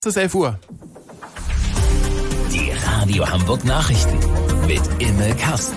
Es ist 11 Uhr. Die Radio Hamburg Nachrichten mit Imme Karsten.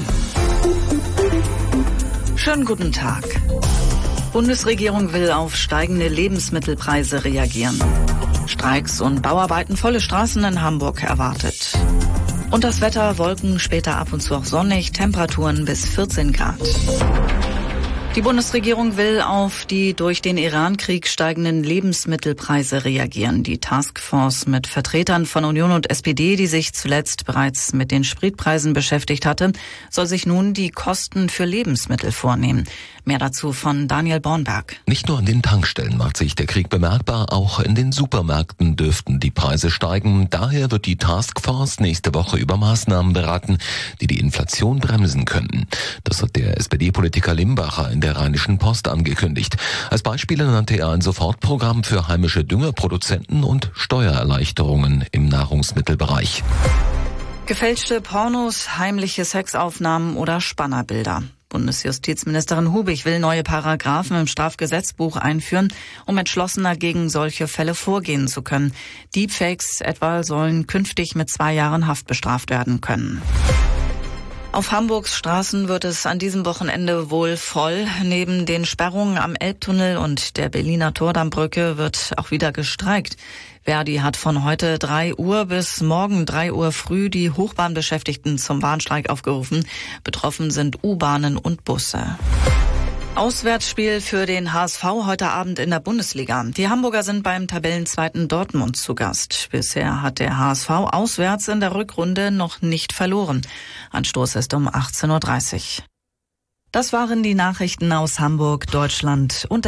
Schönen guten Tag. Bundesregierung will auf steigende Lebensmittelpreise reagieren. Streiks und Bauarbeiten, volle Straßen in Hamburg erwartet. Und das Wetter, Wolken, später ab und zu auch sonnig, Temperaturen bis 14 Grad. Die Bundesregierung will auf die durch den Iran-Krieg steigenden Lebensmittelpreise reagieren. Die Taskforce mit Vertretern von Union und SPD, die sich zuletzt bereits mit den Spritpreisen beschäftigt hatte, soll sich nun die Kosten für Lebensmittel vornehmen. Mehr dazu von Daniel Bornberg. Nicht nur an den Tankstellen macht sich der Krieg bemerkbar, auch in den Supermärkten dürften die Preise steigen. Daher wird die Taskforce nächste Woche über Maßnahmen beraten, die die Inflation bremsen könnten. Das hat der SPD-Politiker Limbacher in der Rheinischen Post angekündigt. Als Beispiele nannte er ein Sofortprogramm für heimische Düngerproduzenten und Steuererleichterungen im Nahrungsmittelbereich. Gefälschte Pornos, heimliche Sexaufnahmen oder Spannerbilder. Bundesjustizministerin Hubig will neue Paragraphen im Strafgesetzbuch einführen, um entschlossener gegen solche Fälle vorgehen zu können. Deepfakes etwa sollen künftig mit 2 Jahren Haft bestraft werden können. Auf Hamburgs Straßen wird es an diesem Wochenende wohl voll. Neben den Sperrungen am Elbtunnel und der Berliner Tordammbrücke wird auch wieder gestreikt. Verdi hat von heute 3 Uhr bis morgen 3 Uhr früh die Hochbahnbeschäftigten zum Warnstreik aufgerufen. Betroffen sind U-Bahnen und Busse. Auswärtsspiel für den HSV heute Abend in der Bundesliga. Die Hamburger sind beim Tabellenzweiten Dortmund zu Gast. Bisher hat der HSV auswärts in der Rückrunde noch nicht verloren. Anstoß ist um 18:30 Uhr. Das waren die Nachrichten aus Hamburg, Deutschland und